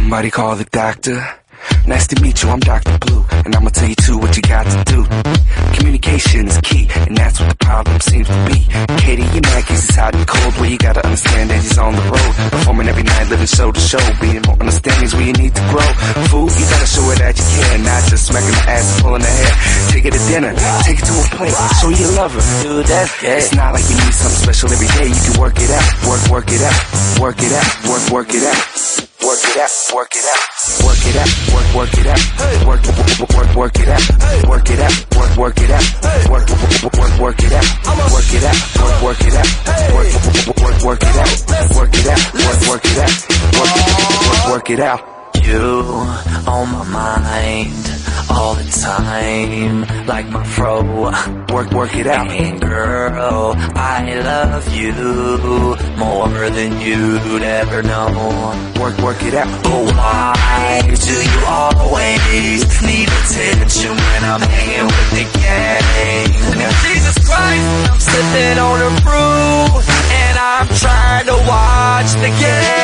Somebody call the doctor. Nice to meet you, I'm Dr. Blue, and I'ma tell you too what you got to do. Communication is key, and that's what the problem seems to be. Katie and Maggie's is hot and cold, where you gotta understand that he's on the road, performing every night, living show to show. Being more understanding is where you need to grow. Food, you gotta show her that you can, not just smacking the ass and pulling her hair. Take her to dinner, take her to a plate, show you love her. Dude, that's gay. It's not like you need something special every day. You can work it out, work it out, work it out, work it out. Work it out, work it out, work it out, work it out, work it out, work it out, work it out, work it out, work it out, work it out, work it out, work it out, work it out, work it out. You on my mind all the time, like my fro. Work it out. And girl, I love you more than you'd ever know. Work it out. But why do you always need attention when I'm hanging with the gang? Now Jesus Christ, I'm slipping on a roof and I'm trying to watch the game.